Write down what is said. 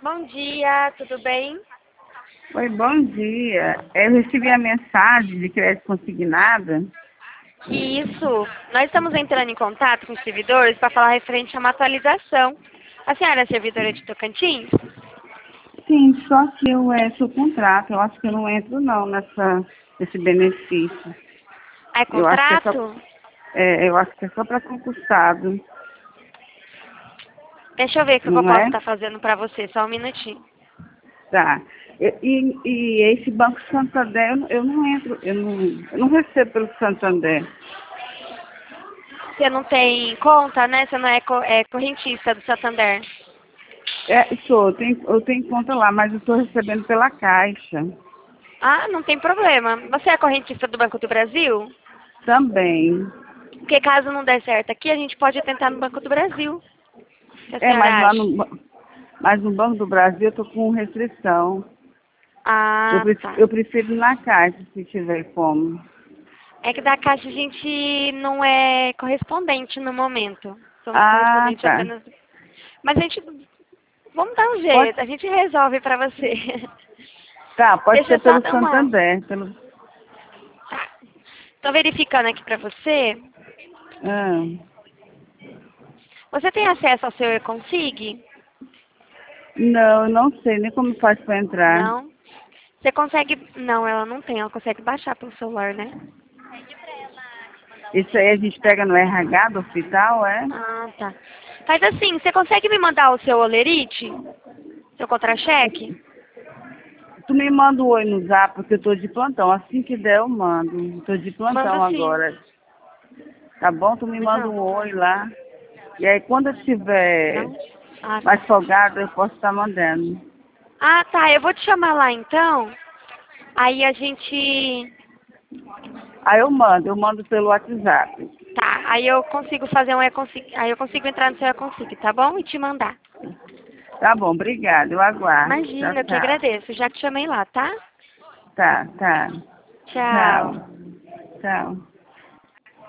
Bom dia, tudo bem? Oi, bom dia. Eu recebi a mensagem de crédito consignado. Isso, nós estamos entrando em contato com os servidores para falar referente a uma atualização. A senhora é servidora de Tocantins? Sim, só que eu sou contrato. Eu acho que eu não entro não nesse benefício. É Eu acho que contrato? eu acho que é só para concursado, Deixa eu ver o que eu não posso é? estar fazendo para você, só um minutinho. Tá. E esse Banco Santander, eu não entro, eu não recebo pelo Santander. Você não tem conta, né? Você não é, é correntista do Santander. Eu tenho conta lá, mas eu estou recebendo pela Caixa Ah, não tem problema. Você é correntista do Banco do Brasil? também. Porque caso não der certo aqui, a gente pode tentar no Banco do Brasil. O que a É, mas senhora lá acha? mas no Banco do Brasil eu estou com restrição. Ah, tá. Eu prefiro ir na Caixa, se tiver como. É que da Caixa a gente não é correspondente no momento. Somos Ah, correspondentes tá. apenas. Mas a gente. Vamos dar um Pode, jeito, a gente resolve pra você. tá, pode Deixa ser eu só pelo dar uma. Santander. Tá. Tô verificando aqui pra você. Ah, Você tem acesso ao seu e-consig? não, eu não sei nem como faz para entrar. Não? Você consegue. Não, ela não tem, ela consegue baixar pelo celular, né? Isso aí a gente pega no RH do hospital, é? Ah, tá. Faz assim, você consegue me mandar o seu olerite? Seu contra-cheque? Tu me manda um oi no zap, porque eu tô de plantão. Assim que der, eu mando. Tô de Mando plantão sim. agora. Tá bom? Tu me manda Não. um oi lá. E aí, quando eu estiver Não? Ah, mais tá. folgado, eu posso estar mandando. Ah, tá. Eu vou te chamar lá então. Aí a gente. Aí eu mando pelo WhatsApp. Tá. Aí eu consigo fazer um e-consig. Aí eu consigo entrar no seu e-consig, tá bom? E te mandar. Tá bom, obrigada. Eu aguardo. Tchau, Imagina, eu que tchau. agradeço. Já te chamei lá, tá? Tá, tá. Tchau. Tchau. Tchau.